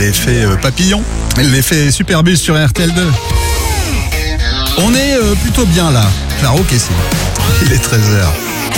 l'effet papillon, l'effet Superbus sur RTL2. On est plutôt bien là. Claro que si. Il est 13h.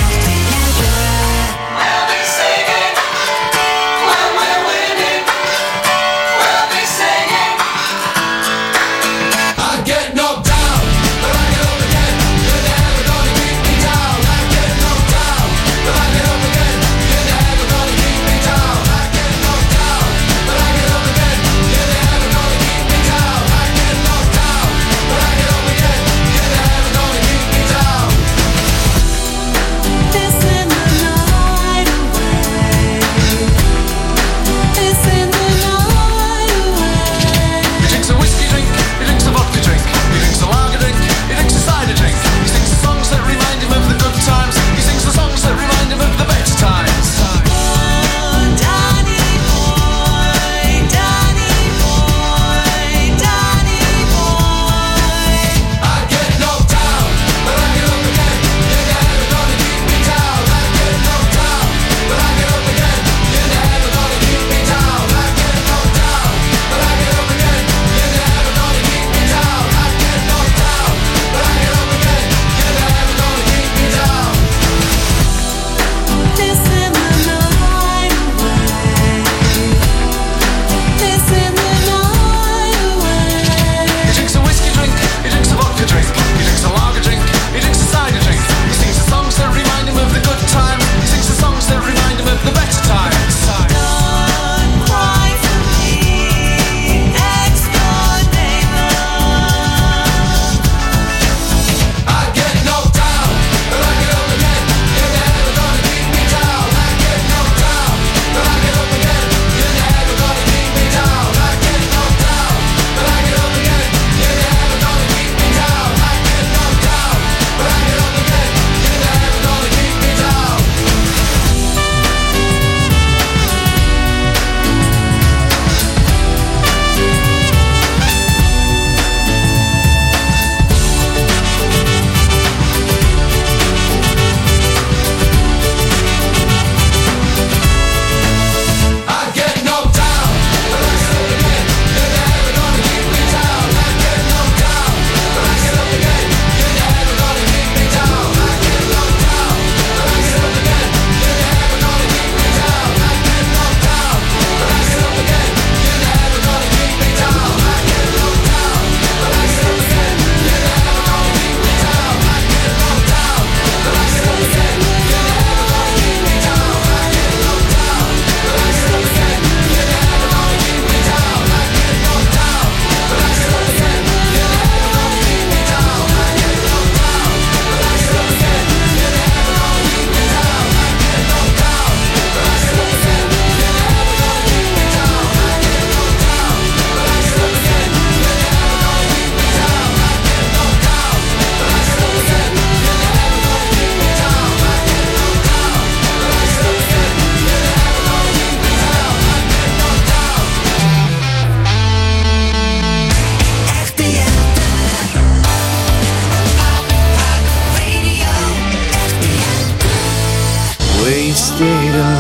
Wasted in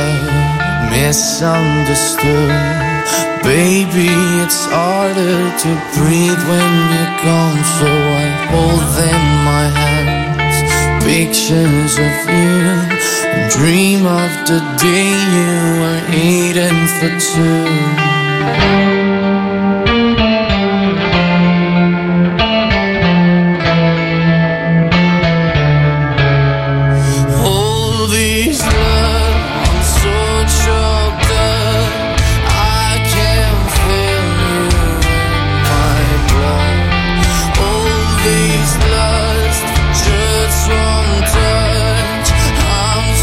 love, misunderstood. Baby, it's harder to breathe when you're gone, so I hold in my hands pictures of you and dream of the day you were eating for two.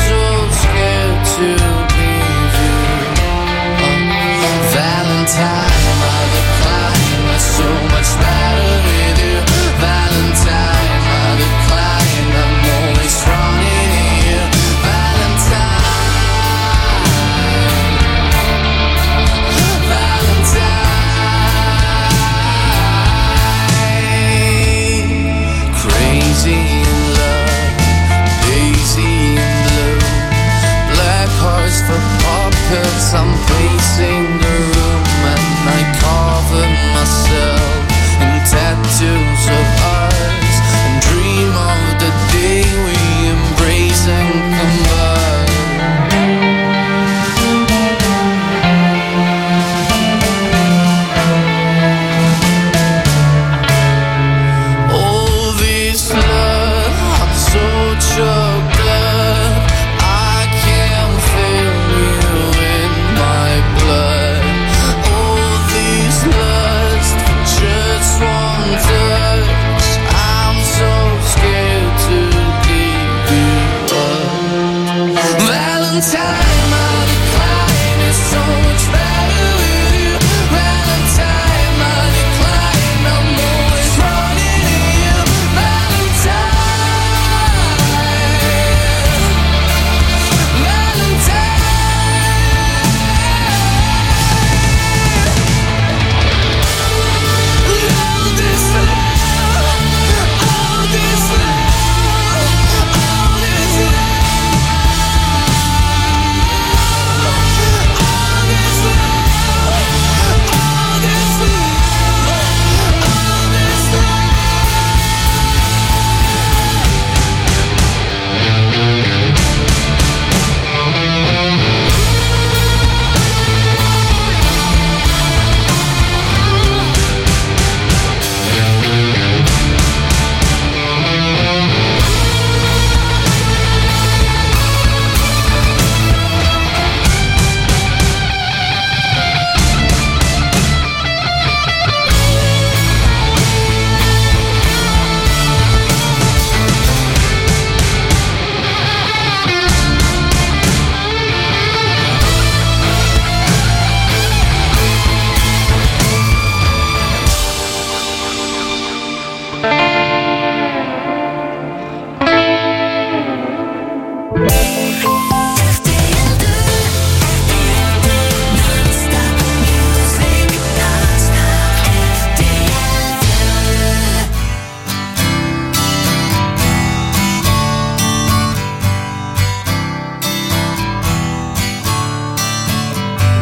Valentine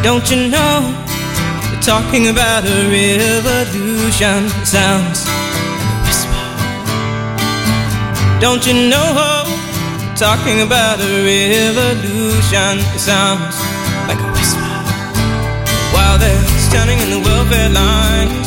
Don't you know, they're talking about a revolution. It sounds like a whisper. Don't you know, they're talking about a revolution. It sounds like a whisper. While they're standing in the welfare lines,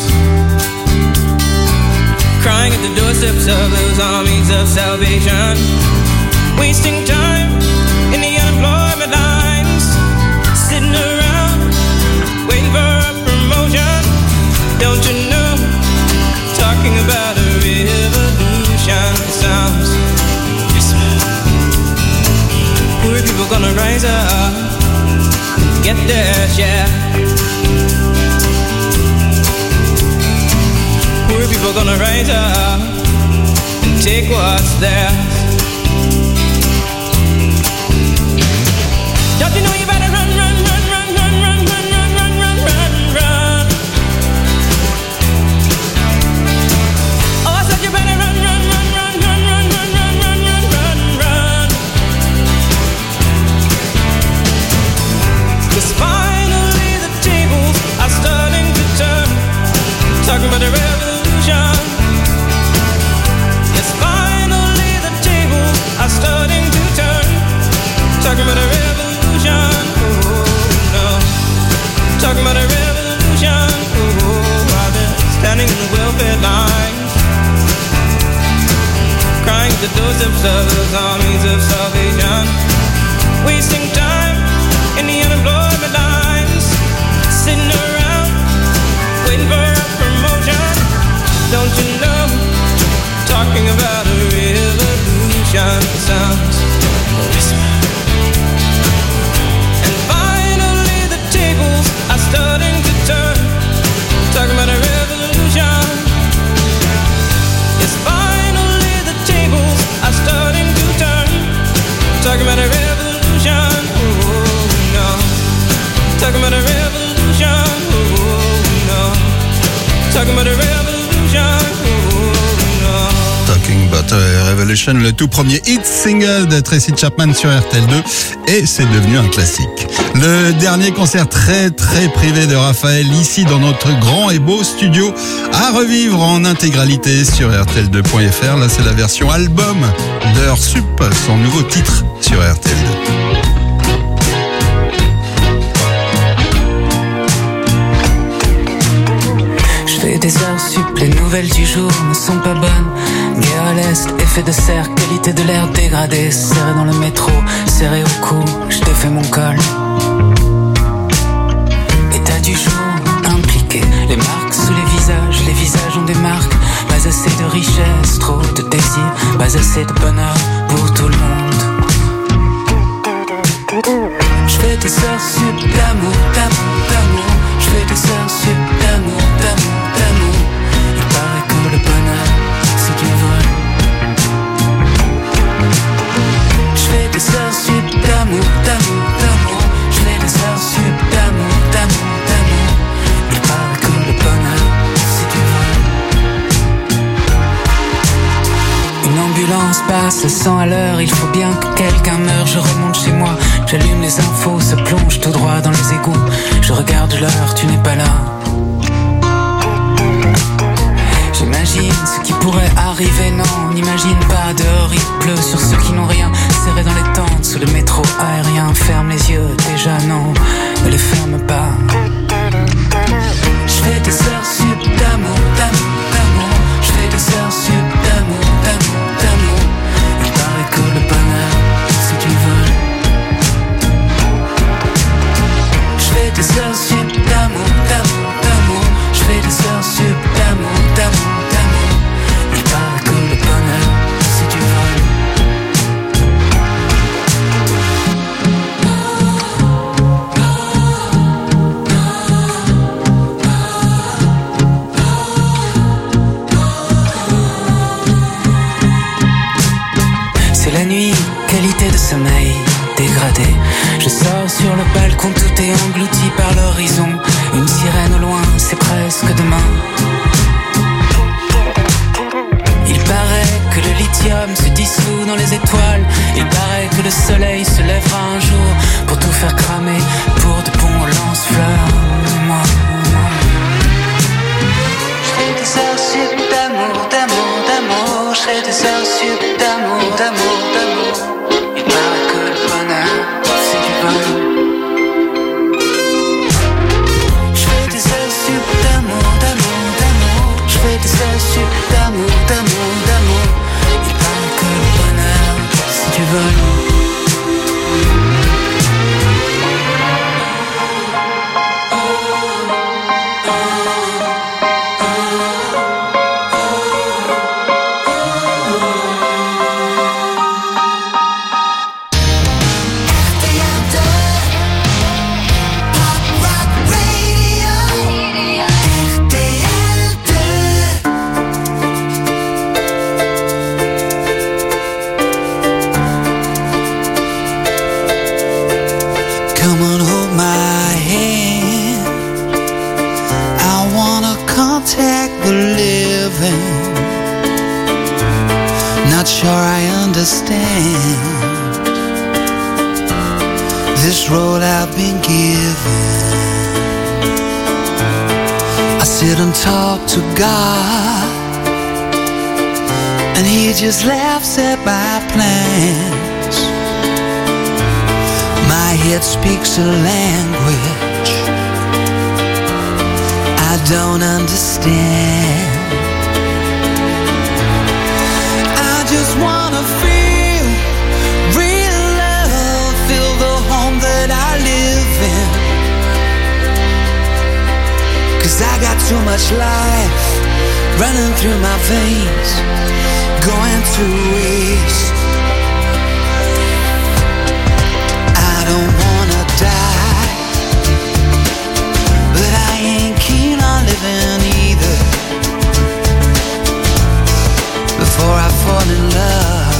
crying at the doorsteps of those armies of salvation, wasting time in the unemployment lines, sitting around waiting for a promotion. Don't you know, talking about a revolution. It sounds whisper. Poor people gonna rise up and get their share. Poor people gonna rise up and take what's theirs. Don't you know you better run, run, run, run, run, run, run, run, run, run, run, run. Oh, I said you better run, run, run, run, run, run, run, run, run, run, run, run. 'Cause finally the tables are starting to turn. Talking about a revolution. Yes, finally the tables are starting to turn. Talking about a revolution. Oh no. Talking about a revolution. Oh, while they're standing in the welfare lines, crying at the doorsteps of those armies of salvation, wasting time in the unemployment lines, sitting around waiting for a promotion. Don't you know, talking about a revolution sounds whisper. And finally the tables are starting to turn. Talking about a revolution. Yes, finally the tables are starting to turn. Talking about a revolution. Oh no. Talking about a revolution. Oh no. Talking about a revolution. Talking About a Revolution, le tout premier hit single de Tracy Chapman sur RTL2, et c'est devenu un classique. Le dernier concert très très privé de Raphaël, ici dans notre grand et beau studio, à revivre en intégralité sur RTL2.fr. Là c'est la version album d'Heure Sup, son nouveau titre sur RTL2. Des heures sup, les nouvelles du jour ne sont pas bonnes. Guerre à l'est, effet de serre, qualité de l'air dégradée. Serré dans le métro, serré au cou, je défais mon col. État du jour, impliqué. Les marques sous les visages ont des marques. Pas assez de richesse, trop de désir. Pas assez de bonheur pour tout le monde. Je fais des heures sup d'amour, d'amour, d'amour. Je fais des heures sup d'amour, d'amour. Il paraît que le bonheur, c'est du vol. Je fais des heures sup d'amour, d'amour, d'amour. Je fais des heures sup d'amour, d'amour, d'amour. Il paraît que le bonheur, c'est du vol. Une ambulance passe à 100 à l'heure. Il faut bien que quelqu'un meure. Je remonte chez moi, j'allume les infos, se plonge tout droit dans les égouts. Je regarde l'heure, tu n'es pas là. J'imagine ce qui pourrait arriver, non, on n'imagine pas. Dehors il pleut sur ceux qui n'ont rien. Serré dans les tentes, sous le métro aérien. Ferme les yeux, déjà non, ne les ferme pas. Je fais des heures sup d'amour, d'amour, d'amour. Je fais des heures sup d'amour, d'amour, d'amour. Il paraît que le bonheur, c'est du vol. Je fais des heures sup d'amour, d'amour, d'amour. Je fais des heures sup d'amour, d'amour, d'amour. Il paraît que le bonheur, c'est du vol. C'est la nuit, qualité de sommeil dégradé. Je sors sur le balcon, tout est englouti par l'horizon. Une sirène au loin, c'est presque demain. Il paraît que le lithium se dissout dans les étoiles. Il paraît que le soleil se lèvera un jour pour tout faire cramer, pour de bons lance-fleurs. Moi. Je fais des heures sup d'amour, d'amour, d'amour. Je fais des heures sup d'amour, d'amour, d'amour. Il paraît que le bonheur, c'est du vol. Je fais des heures sup d'amour, d'amour, d'amour. Je fais des heures sup d'amour, d'amour, d'amour. Il paraît que le bonheur, c'est du vol. This role I've been given. I sit and talk to God, and He just laughs at my plans. My head speaks a language I don't understand. I just wanna feel real love, feel the home that I live in. 'Cause I got too much life running through my veins, going to waste. I don't wanna die, but I ain't keen on living either. Before I fall in love,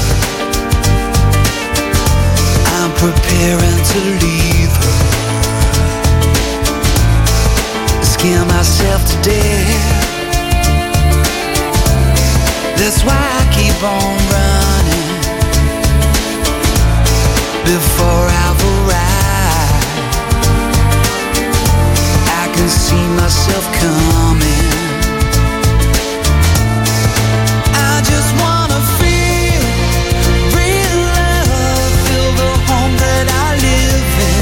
I'm preparing to leave her. Scare myself to death. That's why I keep on running before I've arrived. I can see myself coming. I just wanna feel real love, feel the home that I live in.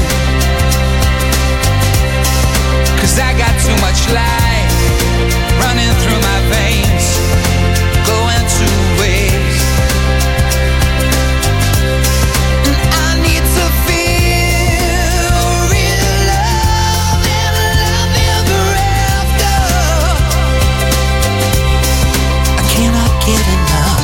'Cause I got too much life running through my veins, going to waste. And I need to feel real love and love ever after. I cannot get enough.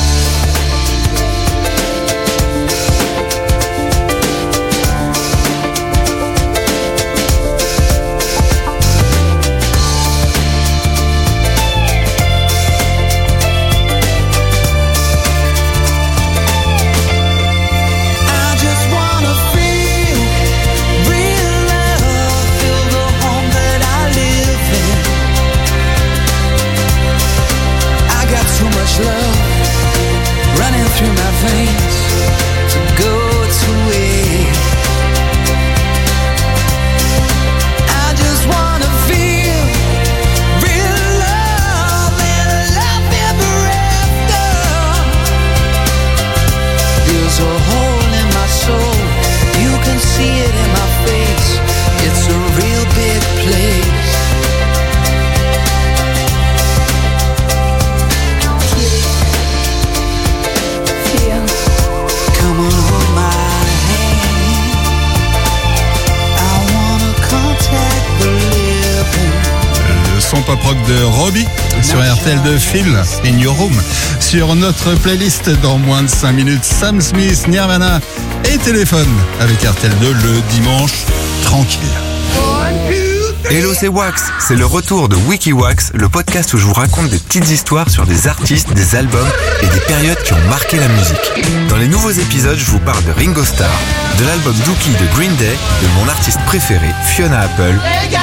Love running through my veins to go to waste. I just wanna feel real love and love ever after. There's a hole in my soul, you can see it in my face. It's a real big place. Son pop rock de Robbie sur RTL2, Phil in Your Room. Sur notre playlist dans moins de 5 minutes, Sam Smith, Nirvana et Téléphone avec RTL2 le dimanche tranquille. 1, 2, 3. Hello, c'est Wax. C'est le retour de WikiWax, le podcast où je vous raconte des petites histoires sur des artistes, des albums et des périodes qui ont marqué la musique. Dans les nouveaux épisodes, je vous parle de Ringo Starr, de l'album Dookie de Green Day, de mon artiste préféré, Fiona Apple,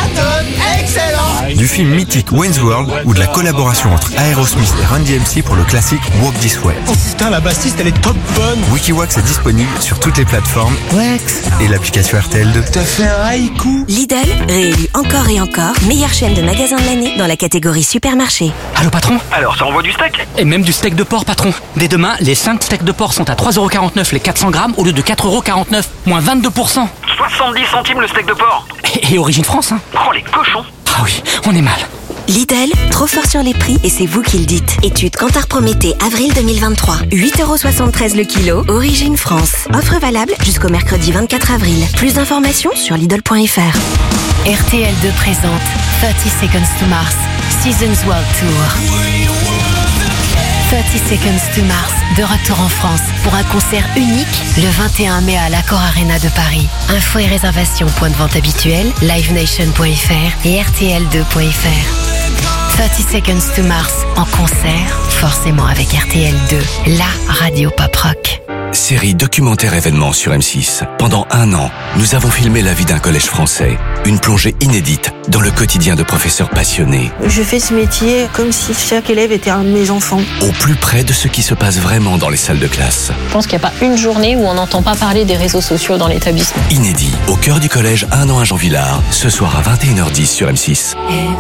du film mythique Wayne's World ou de la collaboration entre Aerosmith et Run DMC pour le classique Walk This Way. Oh putain, la bassiste, elle est top bonne. WikiWax est disponible sur toutes les plateformes Wax. et l'application RTL2. T'as fait un haïku. Lidl, réélu encore et encore, meilleure chaîne de magasins de l'année dans la catégorie supermarché. Allô patron? Alors, ça envoie du steak? Et même du steak de porc patron. Dès demain, les 5 steaks de porc sont à 3,49€ les 400 grammes au lieu de 4,49€, moins 22%. 70 centimes le steak de porc. Et origine France, hein. Oh, les cochons. Ah oui, on est mal. Lidl, trop fort sur les prix et c'est vous qui le dites. Étude Kantar Prométhée, avril 2023. 8,73€ le kilo, origine France. Offre valable jusqu'au mercredi 24 avril. Plus d'informations sur Lidl.fr. RTL2 présente 30 Seconds to Mars, Seasons World Tour. 30 Seconds to Mars, de retour en France pour un concert unique le 21 mai à l'Accor Arena de Paris. Infos et réservations, point de vente habituel, livenation.fr et rtl2.fr. 30 Seconds to Mars en concert, forcément avec RTL2, la radio pop rock. Série documentaire événement sur M6. Pendant 1 an, nous avons filmé la vie d'un collège français. Une plongée inédite dans le quotidien de professeurs passionnés. Je fais ce métier comme si chaque élève était un de mes enfants. Au plus près de ce qui se passe vraiment dans les salles de classe. Je pense qu'il n'y a pas une journée où on n'entend pas parler des réseaux sociaux dans l'établissement. Inédit, au cœur du collège 1 an à Jean Villard, ce soir à 21h10 sur M6.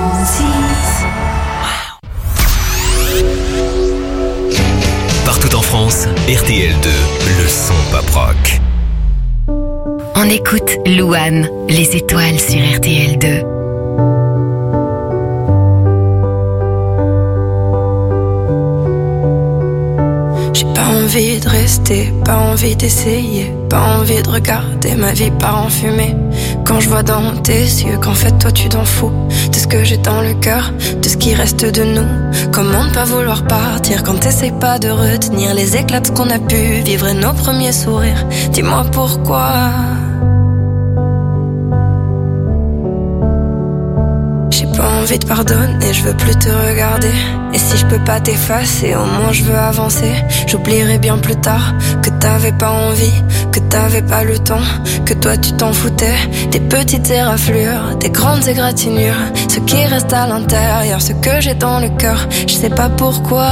Partout en France, RTL2, le son pop rock. On écoute Louane, les étoiles sur RTL2. J'ai pas envie de rester, pas envie d'essayer, pas envie de regarder ma vie part en fumée. Quand je vois dans tes yeux qu'en fait toi tu t'en fous de ce que j'ai dans le cœur, de ce qui reste de nous. Comment ne pas vouloir partir quand t'essayes pas de retenir les éclats de ce qu'on a pu vivre et nos premiers sourires. Dis-moi pourquoi. J'ai pas envie de pardonner, je veux plus te regarder. Et si je peux pas t'effacer, au moins je veux avancer. J'oublierai bien plus tard que t'avais pas envie, que t'avais pas le temps, que toi tu t'en foutais. Des petites éraflures, des grandes égratignures, ce qui reste à l'intérieur, ce que j'ai dans le cœur, je sais pas pourquoi.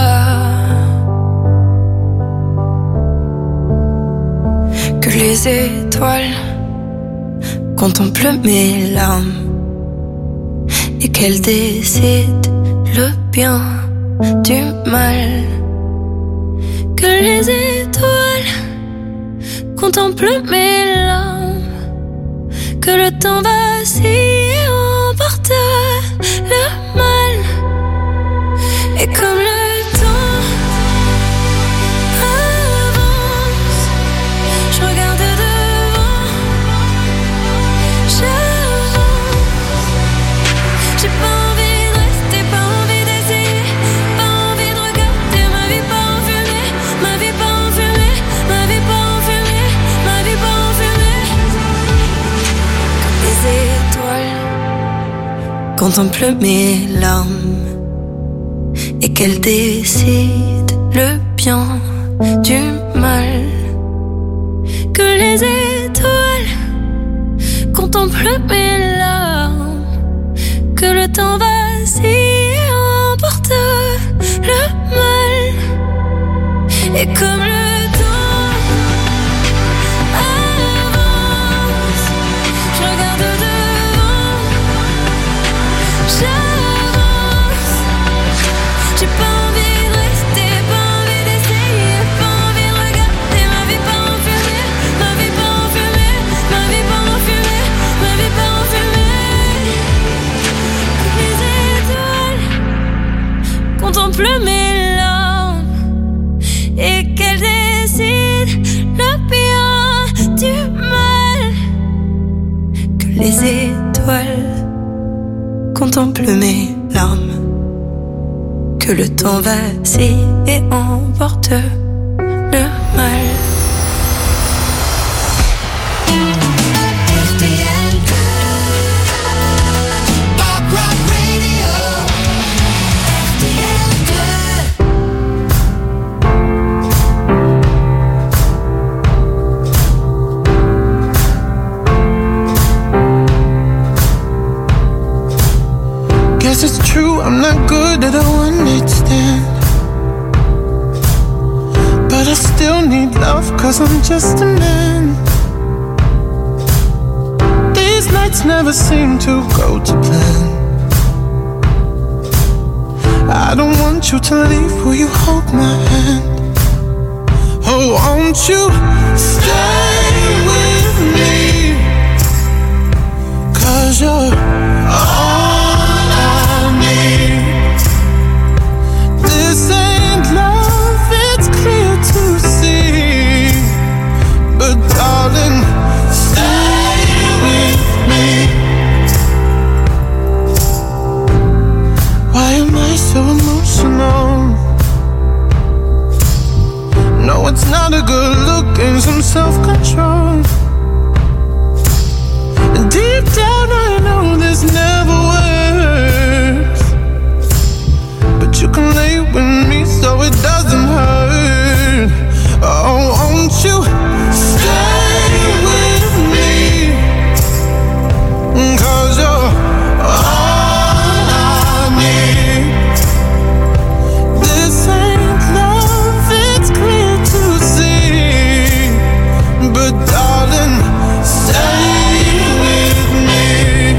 Que les étoiles contemplent mes larmes et qu'elles décident le bien du mal. Que les étoiles contemplent mes larmes, que le temps vacille et emporte le mal. Et comme le temps avance, je regarde devant, j'avance. J'ai pas envie de rester, pas envie d'essayer, pas envie de regarder ma vie pas en fumée, ma vie pas en fumée, ma vie pas en fumée, ma vie pas en fumée. Comme les étoiles contemplent mes larmes et qu'elles décident le bien du mal. Que les étoiles contemplent mes larmes, que le temps vacille et emporte le mal. Et comme le temps avance, je regarde devant, j'avance. J'ai pas envie de rester, pas envie d'essayer, pas envie de regarder ma vie pas en fumée, ma vie pas en fumée, ma vie pas en fumée, ma vie pas en fumée. Les étoiles contemplent mes larmes et qu'elles décident le bien du mal. Que les étoiles contemplent mes larmes, que le temps vacille et emporte le mal. 'cause I'm just a man. These nights never seem to go to plan. I don't want you to leave, will you hold my hand? Oh, won't you stay with me? 'Cause you're all I need. This ain't love, it's clear to see. But darling, stay with me. Why am I so emotional? No, it's not a good look and some self-control. And deep down I know this never works, but you can lay with me so it doesn't hurt. Oh, won't you stay with me? 'Cause you're all I need. This ain't love, it's clear to see. But darling, stay with me.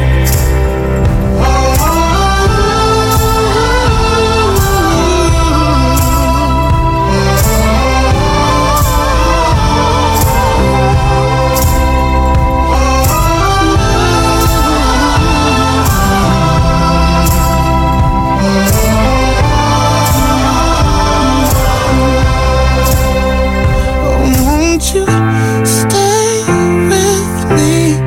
Won't you stay with me?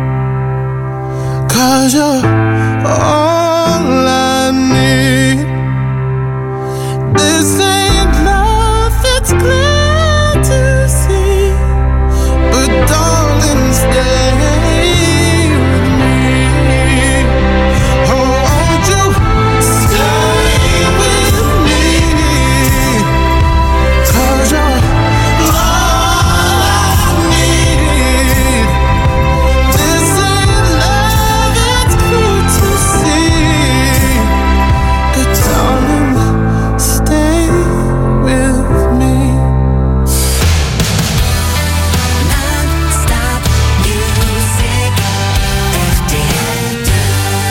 'Cause you're all I need. This ain't love, it's clear to see. But darling, stay with me. Oh, won't you stay with me? 'Cause you're all I need. This ain't love, it's clear to see. But darling, stay with me. Non-stop music, RTL 2.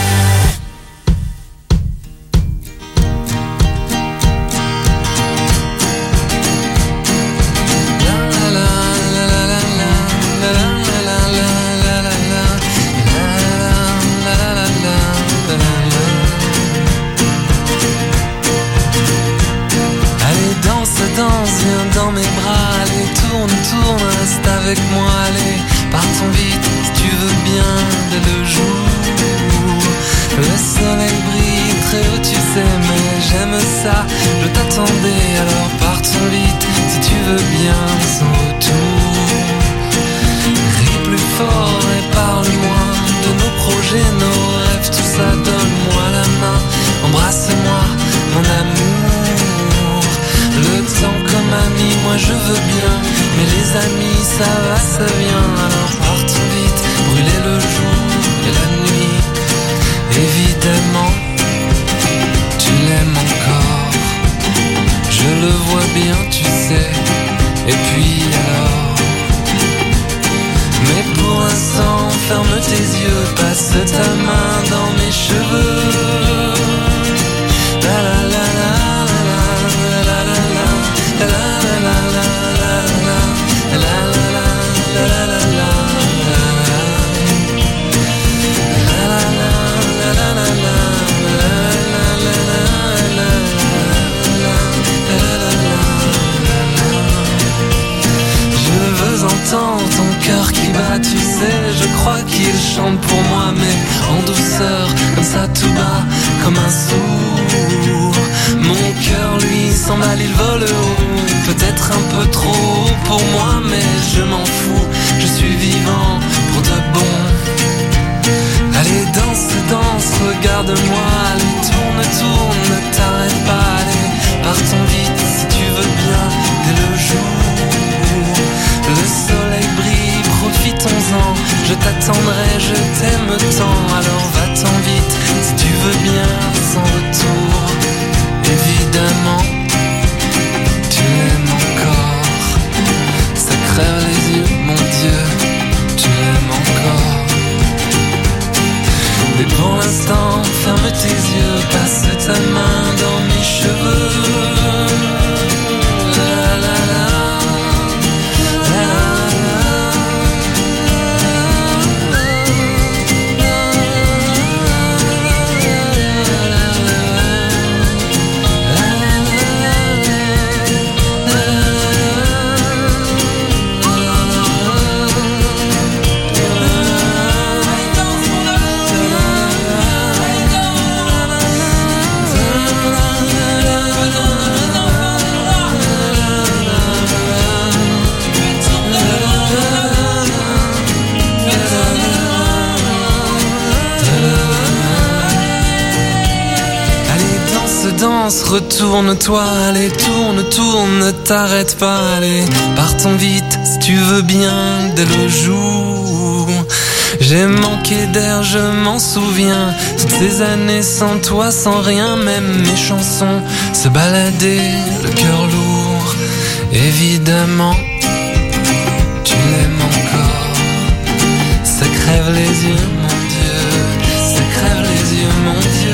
Allez, danse, danse, viens dans mes bras. Allez, tourne, tourne, reste avec moi. Allez, partons vite, si tu veux bien, dès le jour. Le soleil brille très haut, tu sais, mais j'aime ça. Je t'attendais, alors partons vite, si tu veux bien, sans retour. Crie plus fort et parle-moi de nos projets, nos rêves, tout ça, donne-moi la main. Embrasse-moi, mon amour. Le temps comme ami, moi je veux bien. Mais les amis, ça va, ça vient. Alors partons vite, brûler le jour et la nuit. Évidemment, tu l'aimes encore. Je le vois bien, tu sais. Et puis alors. Mais pour l'instant, ferme tes yeux, passe ta main dans mes cheveux. La la la la la la la la la la la la la la la la. Je veux entendre ton cœur qui bat, tu sais, je crois qu'il chante pour moi, mais en douceur, comme ça tout bas, comme un sourd. Mon cœur lui s'emballe, il vole haut, peut-être un peu trop haut pour moi, mais je m'en fous, je suis vivant pour de bon. Allez, danse, danse, regarde-moi, allez, tourne, tourne, ne t'arrête pas, allez, partons vite, si tu veux bien, dès le jour. Le soleil brille, profitons-en, je t'attendrai, je t'aime tant, alors va-t'en vite, si tu veux bien, sans retour. Évidemment, tu l'aimes encore, ça tes yeux, passe ta main dans mes cheveux. La la la, la danse, retourne-toi, allez, tourne, tourne, ne t'arrête pas, allez, partons vite, si tu veux bien, dès le jour. J'ai manqué d'air, je m'en souviens, toutes ces années sans toi, sans rien, même mes chansons se baladaient, le cœur lourd, évidemment, tu l'aimes encore, ça crève les yeux, mon Dieu, ça crève les yeux, mon Dieu.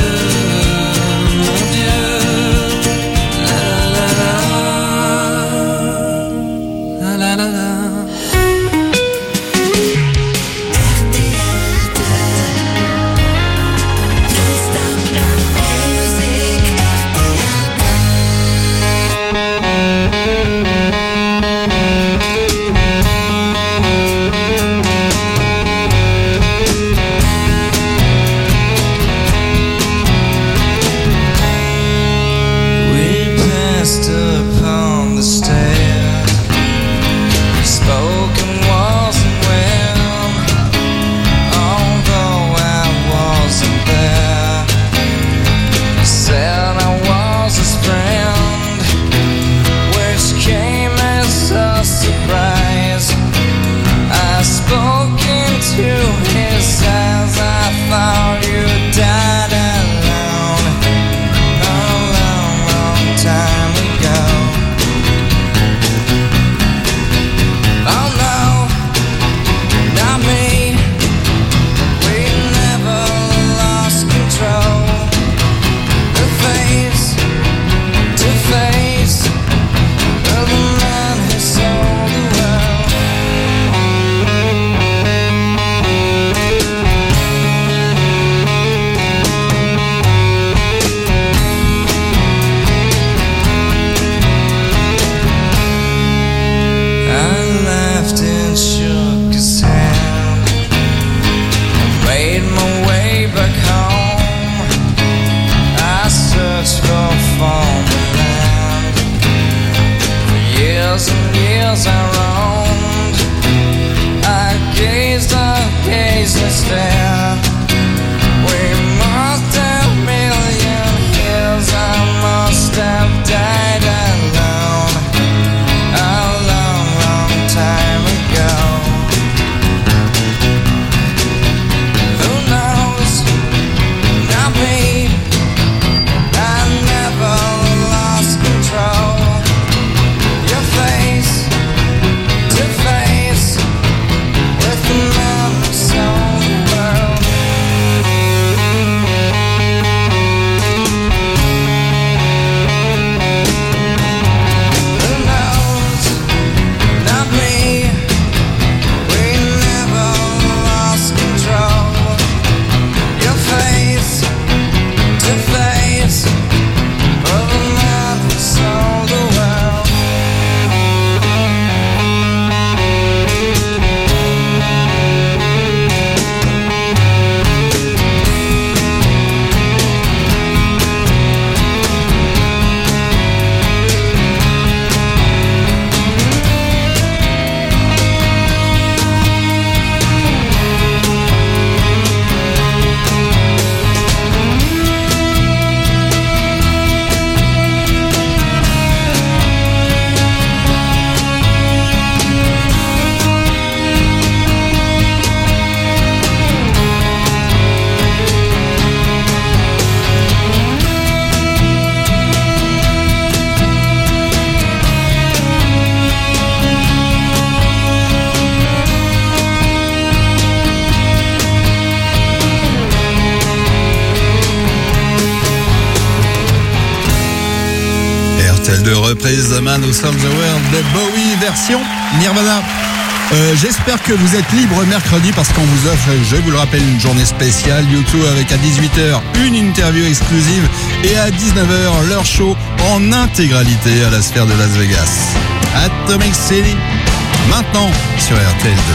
World. de reprise The Man Who Sold the World de Bowie version Nirvana. J'espère que vous êtes libre mercredi parce qu'on vous offre, je vous le rappelle, une journée spéciale YouTube avec à 18h une interview exclusive et à 19h leur show en intégralité à la Sphère de Las Vegas. Atomic City, maintenant sur RTL 2.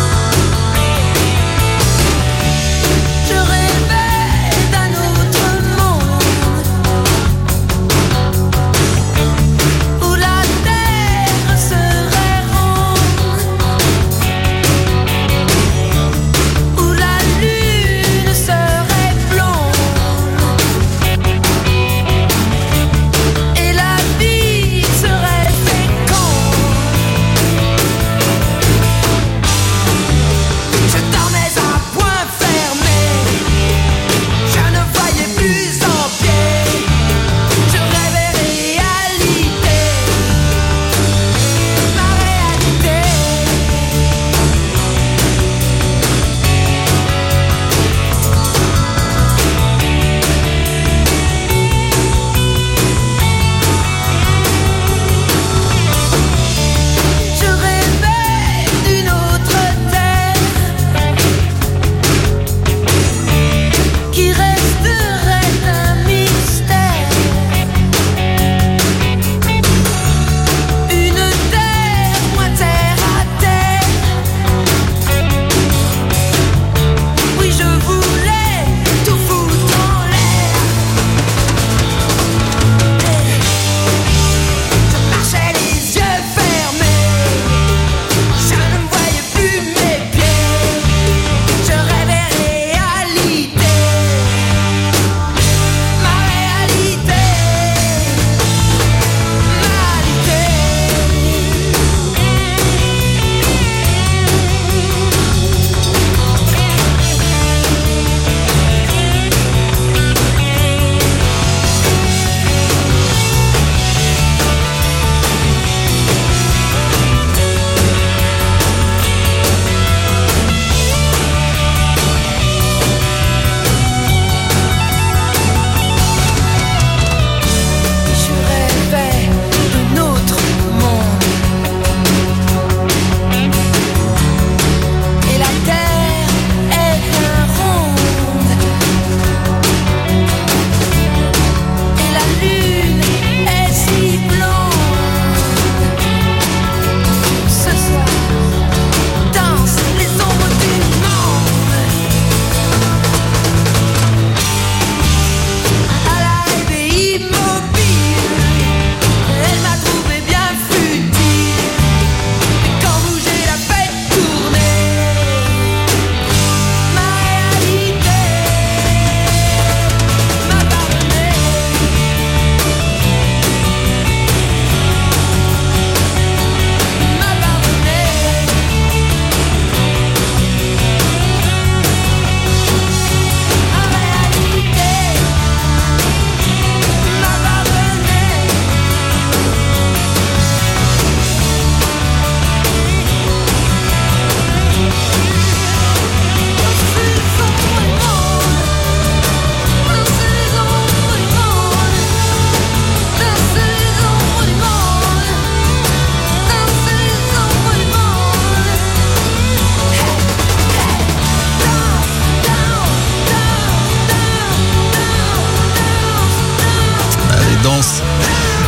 Je rêvais d'un autre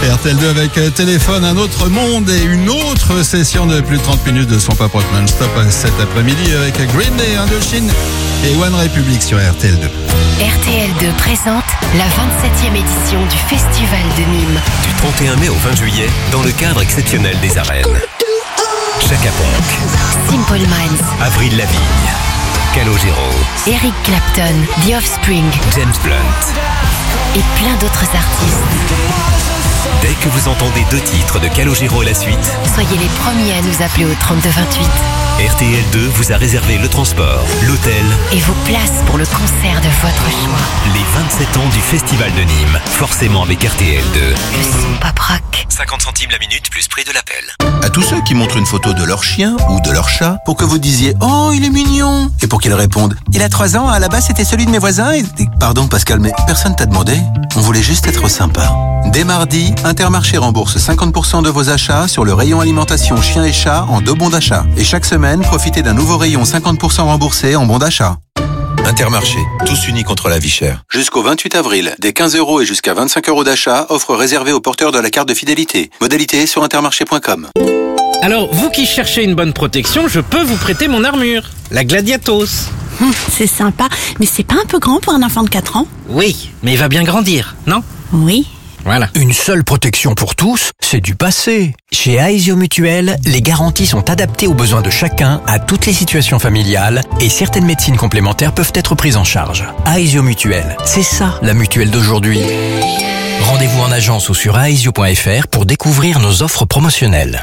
RTL2 avec téléphone, un autre monde et une autre session de plus de 30 minutes de son pop rock non-stop cet après-midi avec Green Day, Indochine et One Republic sur RTL2. RTL2 présente la 27e édition du Festival de Nîmes. Du 31 mai au 20 juillet, dans le cadre exceptionnel des arènes. Chaka Ponk, Simple Minds, Avril Lavigne, Calogero, Eric Clapton, The Offspring, James Blunt. Et plein d'autres artistes. Dès que vous entendez 2 titres de Calogero à la suite, soyez les premiers à nous appeler au 3228. RTL2 vous a réservé le transport, l'hôtel et vos places pour le concert de votre choix. Les 27 ans du Festival de Nîmes, forcément avec RTL2. Le son pop rock. 50 centimes la minute plus prix de l'appel. À tous ceux qui montrent une photo de leur chien ou de leur chat pour que vous disiez « Oh, il est mignon !» et pour qu'ils répondent « Il a 3 ans, à la base c'était celui de mes voisins et... » Pardon Pascal, mais personne t'a demandé. On voulait juste être sympa. Dès mardi, Intermarché rembourse 50% de vos achats sur le rayon alimentation chien et chat en 2 bons d'achat. Et chaque semaine, profitez d'un nouveau rayon 50% remboursé en bons d'achat. Intermarché, tous unis contre la vie chère. Jusqu'au 28 avril, des 15 € et jusqu'à 25 € d'achat, offre réservée aux porteurs de la carte de fidélité. Modalité sur intermarché.com. Alors, vous qui cherchez une bonne protection, je peux vous prêter mon armure, la Gladiatos. C'est sympa, mais c'est pas un peu grand pour un enfant de 4 ans? Oui, mais il va bien grandir, non? Oui. Voilà. Une seule protection pour tous, c'est du passé. Chez Aesio Mutuel, les garanties sont adaptées aux besoins de chacun, à toutes les situations familiales, et certaines médecines complémentaires peuvent être prises en charge. Aesio Mutuel, c'est ça la mutuelle d'aujourd'hui. Rendez-vous en agence ou sur aesio.fr pour découvrir nos offres promotionnelles.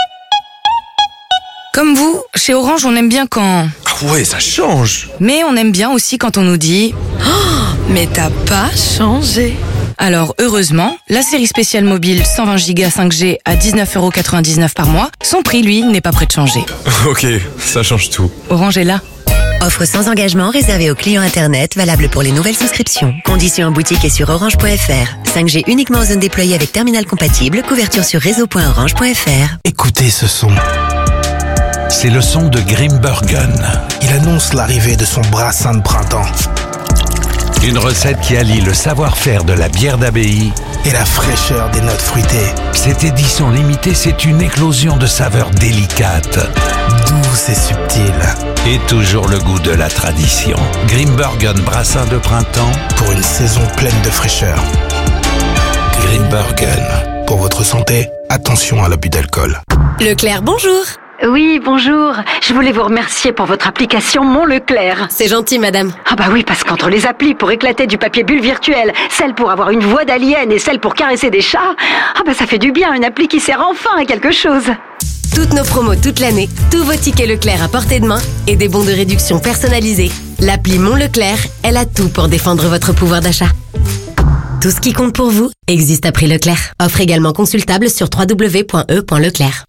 Comme vous, chez Orange, on aime bien quand... Ah ouais, ça change. Mais on aime bien aussi quand on nous dit oh, mais t'as pas changé. Alors, heureusement, la série spéciale mobile 120 Go 5G à 19,99€ par mois, son prix, lui, n'est pas prêt de changer. Ok, ça change tout. Orange est là. Offre sans engagement réservée aux clients Internet, valable pour les nouvelles souscriptions. Conditions en boutique et sur orange.fr. 5G uniquement en zone déployée avec terminal compatible, couverture sur réseau.orange.fr. Écoutez ce son. C'est le son de Grimbergen. Il annonce l'arrivée de son brassin de printemps. Une recette qui allie le savoir-faire de la bière d'abbaye et la fraîcheur des notes fruitées. Cette édition limitée, c'est une éclosion de saveurs délicates, douces et subtiles. Et toujours le goût de la tradition. Grimbergen brassin de printemps pour une saison pleine de fraîcheur. Grimbergen. Pour votre santé, attention à l'abus d'alcool. Leclerc, bonjour. Oui, bonjour. Je voulais vous remercier pour votre application Mon Leclerc. C'est gentil, madame. Ah bah oui, parce qu'entre les applis pour éclater du papier bulle virtuel, celle pour avoir une voix d'alien et celle pour caresser des chats, ah bah ça fait du bien, une appli qui sert enfin à quelque chose. Toutes nos promos toute l'année, tous vos tickets Leclerc à portée de main et des bons de réduction personnalisés. L'appli Mon Leclerc, elle a tout pour défendre votre pouvoir d'achat. Tout ce qui compte pour vous existe à prix Leclerc. Offre également consultable sur www.e.leclerc.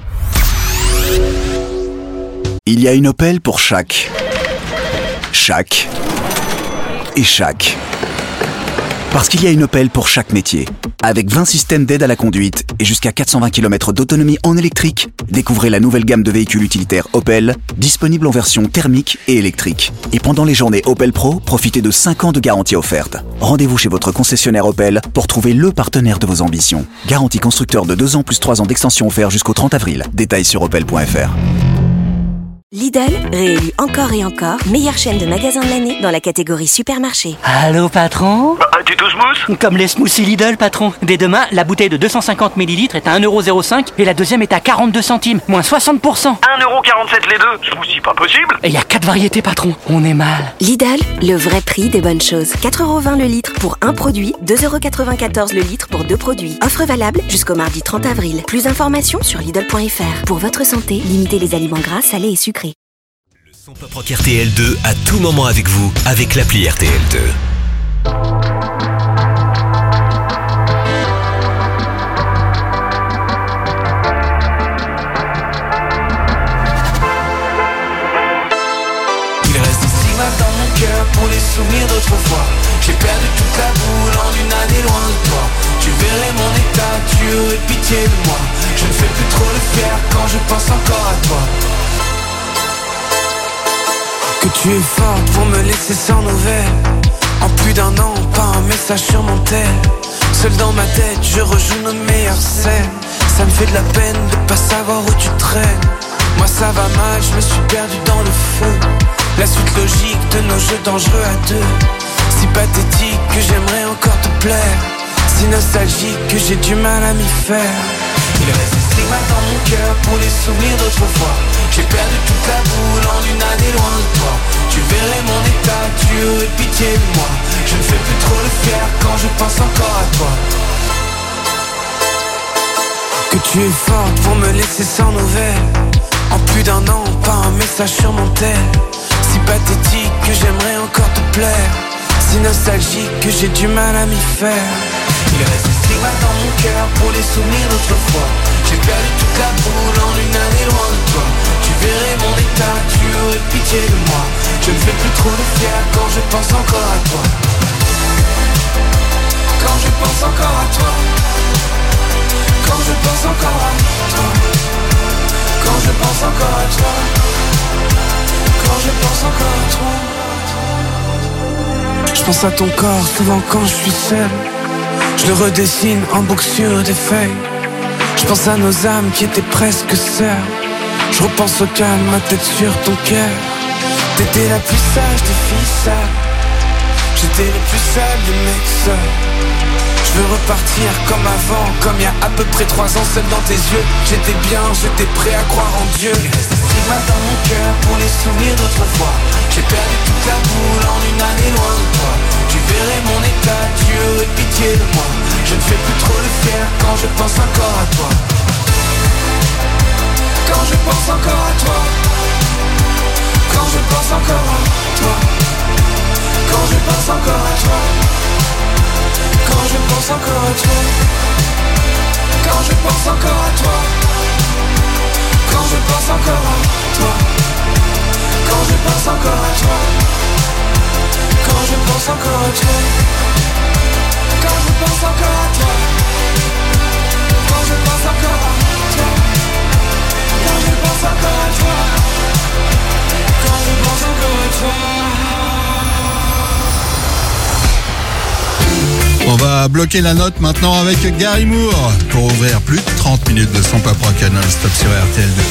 Il y a une Opel pour chaque et chaque. Parce qu'il y a une Opel pour chaque métier. Avec 20 systèmes d'aide à la conduite et jusqu'à 420 km d'autonomie en électrique, découvrez la nouvelle gamme de véhicules utilitaires Opel, disponible en version thermique et électrique. Et pendant les journées Opel Pro, profitez de 5 ans de garantie offerte. Rendez-vous chez votre concessionnaire Opel pour trouver le partenaire de vos ambitions. Garantie constructeur de 2 ans plus 3 ans d'extension offert jusqu'au 30 avril. Détails sur opel.fr. Lidl, réélu encore et encore, meilleure chaîne de magasins de l'année dans la catégorie supermarché. Allô, patron? Tu tout smooth? Comme les smoothies Lidl, patron. Dès demain, la bouteille de 250 ml est à 1,05€ et la deuxième est à 42 centimes, moins 60%. 1,47€ les deux? Smoothie pas possible? Et il y a 4 variétés, patron. On est mal. Lidl, le vrai prix des bonnes choses. 4,20€ le litre pour un produit, 2,94€ le litre pour 2 produits. Offre valable jusqu'au mardi 30 avril. Plus d'informations sur Lidl.fr. Pour votre santé, limitez les aliments gras, salés et sucrés. Son pop rock RTL2 à tout moment avec vous, avec l'appli RTL2. Il reste des stigmates dans mon cœur pour les souvenirs d'autrefois. J'ai perdu toute la boule en une année loin de toi. Tu verrais mon état, tu aurais pitié de moi. Je ne fais plus trop le fier quand je pense encore à toi. Que tu es forte pour me laisser sans nouvelles. En plus d'un an, pas un message sur mon tel. Seul dans ma tête, je rejoue nos meilleures scènes. Ça me fait de la peine de pas savoir où tu traînes. Moi ça va mal, je me suis perdu dans le feu. La suite logique de nos jeux dangereux à deux. Si pathétique que j'aimerais encore te plaire. Si nostalgique que j'ai du mal à m'y faire. Il reste des stigmates dans mon cœur pour les souvenirs d'autrefois. J'ai perdu toute la boule en une année loin de toi. Tu verrais mon état, tu aurais pitié de moi. Je ne fais plus trop le fier quand je pense encore à toi. Que tu es forte pour me laisser sans nouvelles. En plus d'un an, pas un message sur mon tel. Si pathétique que j'aimerais encore te plaire. Si nostalgique que j'ai du mal à m'y faire. Il reste des stigmates dans mon cœur pour les souvenirs d'autrefois. J'ai perdu toute la boule en une année loin de toi. Tu verrais mon état, tu aurais pitié de moi. Je ne fais plus trop de fier quand je pense encore à toi. Quand je pense encore à toi. Quand je pense encore à toi. Quand je pense encore à toi. Quand je pense encore à toi. Je pense à ton corps souvent quand je suis seul. Je le redessine en boucle sur des feuilles. Je pense à nos âmes qui étaient presque sœurs. Je repense au calme, ma tête sur ton cœur. T'étais la plus sage des filles sales. J'étais le plus sale des mecs seuls. Je veux repartir comme avant, comme il y a à peu près 3 ans, seul dans tes yeux. J'étais bien, j'étais prêt à croire en Dieu. Il reste des stigmates dans mon cœur pour les souvenirs d'autrefois. J'ai perdu toute la boule en une année loin de toi. Tu verrais mon état, tu aurais pitié de moi. Je ne fais plus trop le fier quand je pense encore à toi. Quand je pense encore à toi. Quand je pense encore à toi. Quand je pense encore à toi. Quand je pense encore à toi. Quand je pense encore à toi. Quand je pense encore à toi. Quand je pense encore à toi. Quand je pense encore à toi. Quand je pense encore à toi. Quand je pense encore à toi. Quand je pense encore à toi. Quand je pense encore à toi. On va bloquer la note maintenant avec Gary Moore pour ouvrir plus de 30 minutes de son pop rock non-stop sur RTL2.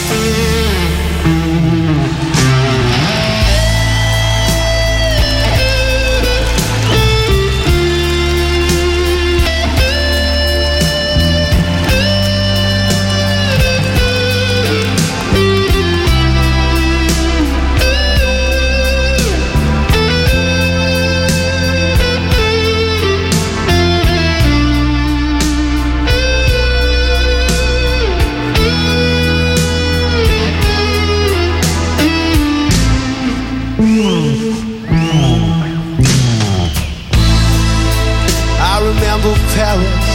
Paris,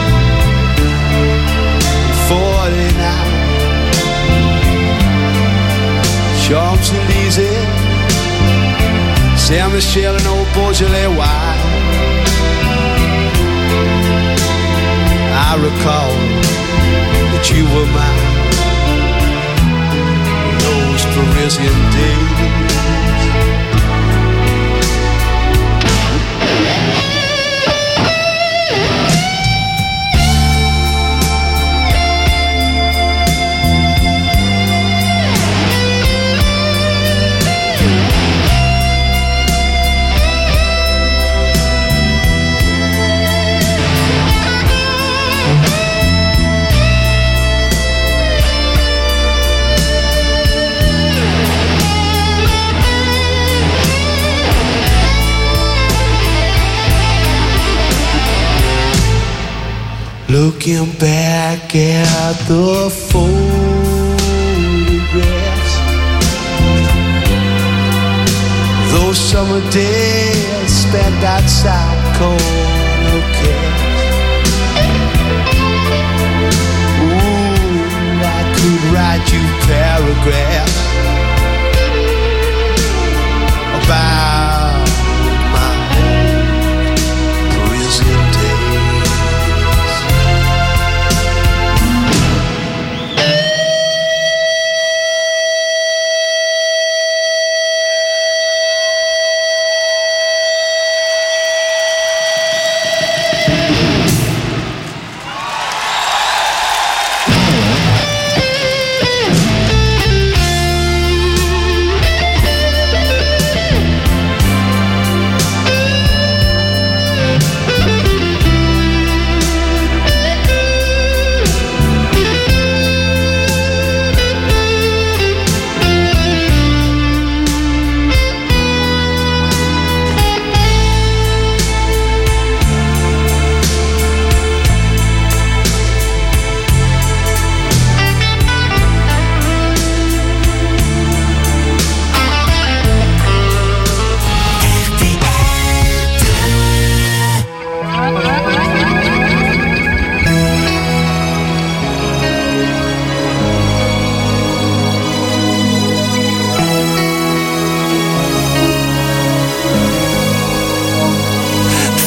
49, Champs-Élysées, Saint-Michel and Old Beaujolais wine. I recall that you were mine in those Parisian days. Looking back at the photographs, those summer days spent outside corner cafes. Ooh, I could write you paragraphs about my prison days.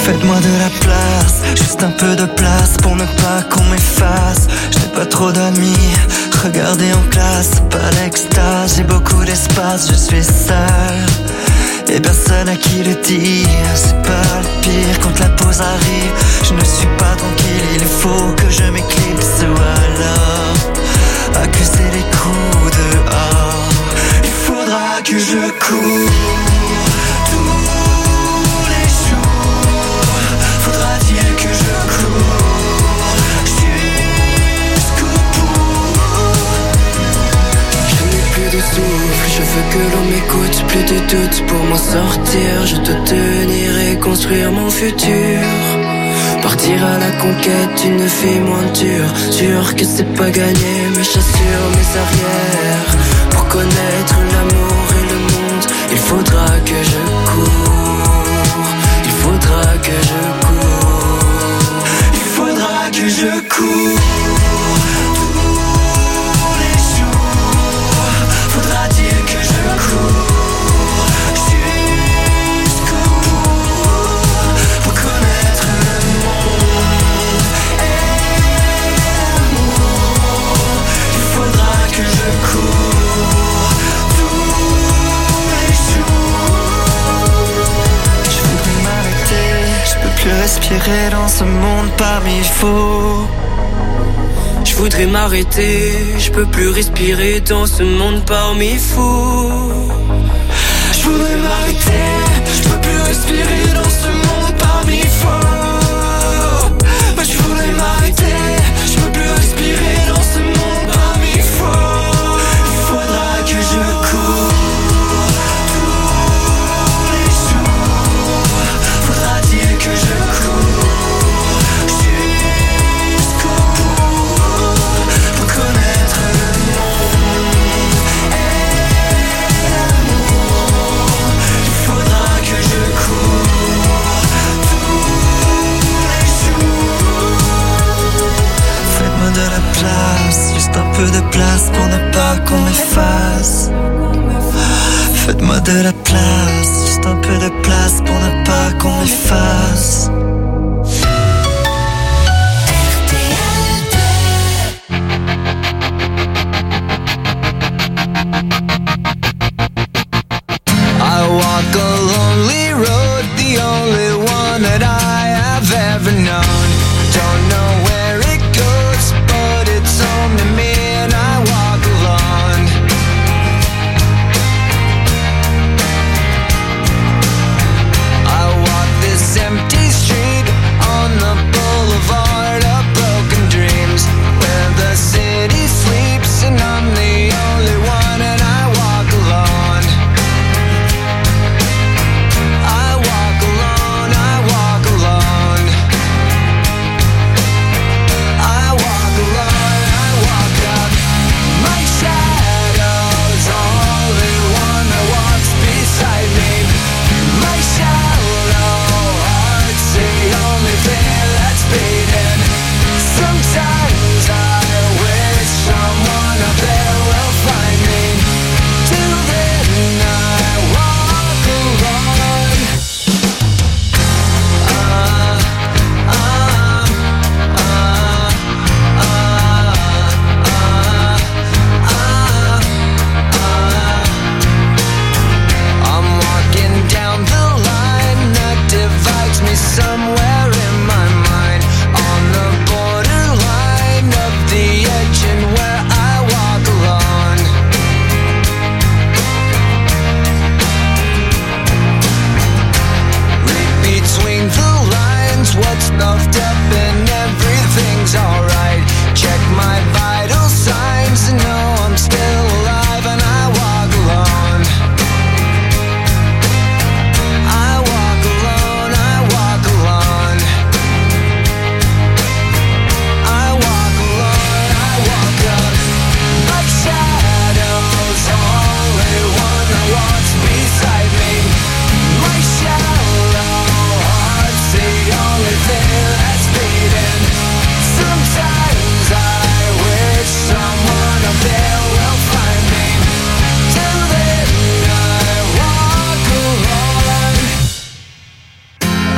Faites-moi de la place, juste un peu de place pour ne pas qu'on m'efface. Je n'ai pas trop d'amis, regardez en classe, pas l'extase. J'ai beaucoup d'espace, je suis seul et personne à qui le dire. C'est pas le pire quand la pause arrive. Je ne suis pas tranquille, il faut que je m'éclipse ou alors accuser les coups dehors. Il faudra que je cours tous les jours. Faudra-t-il que je cours jusqu'au bout. Je n'ai plus de souffle, je veux que l'on m'écoute. Plus de doute pour m'en sortir. Je dois tenir et construire mon futur. Partir à la conquête d'une vie moins dure. Sûr que c'est pas gagné, mes chassures, mes arrières. Pour connaître l'amour et le monde, il faudra que je cours. Il faudra que je cours. Il faudra que je cours tous les jours. Faudra-t-il que je cours jusqu'au bout pour connaître le monde et l'amour. Il faudra que je cours tous les jours. Je voudrais m'arrêter, je peux plus respirer dans ce monde parmi faux. Je voudrais m'arrêter, je peux plus respirer dans ce monde parmi fous. Je voudrais m'arrêter, je peux plus respirer dans ce monde parmi faux. Moi je voudrais m'arrêter, je peux plus respirer dans ce monde parmi faux. Il faudra que je cours tous les jours. Faudra-t-il que je cours jusqu'au bout pour connaître le monde et l'amour. Il faudra que je cours tous les jours. Faites-moi de la place, juste un peu de place pour ne pas qu'on m'efface. Faites-moi de la place, juste un peu de place pour ne pas qu'on m'efface. I walk a lonely road, the only one that I have ever known. Don't know where it goes, but it's home to me and I walk alone. I walk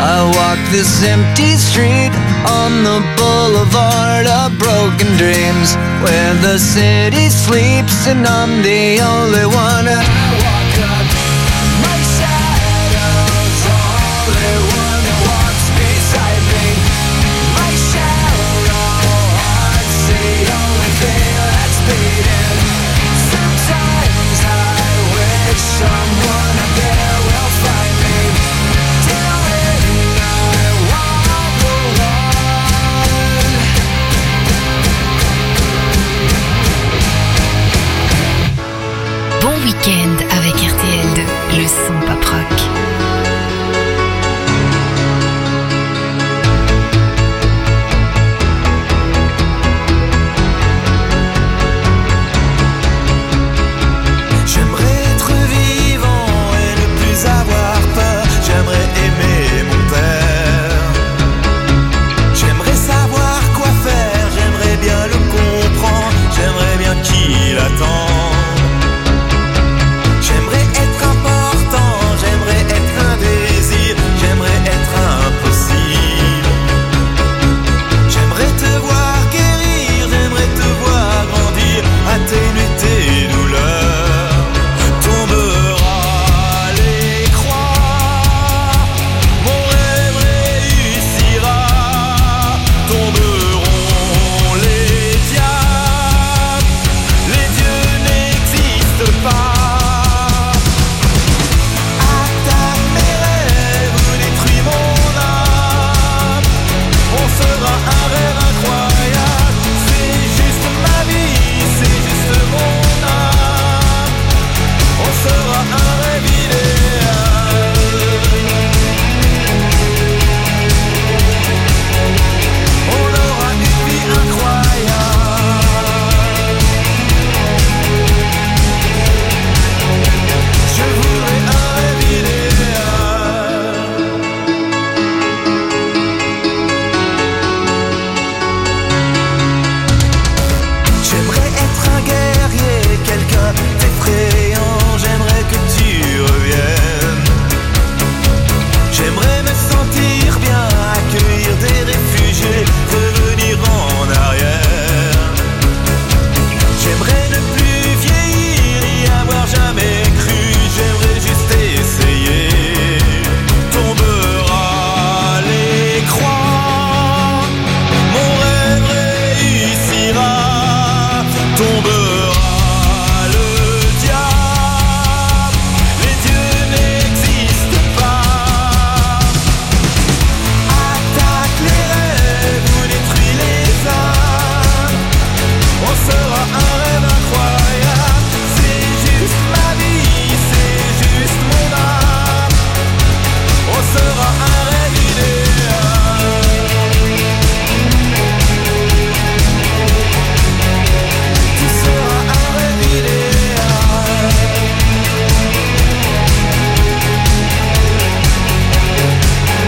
I walk this empty street on the boulevard of broken dreams, where the city sleeps and I'm the only one.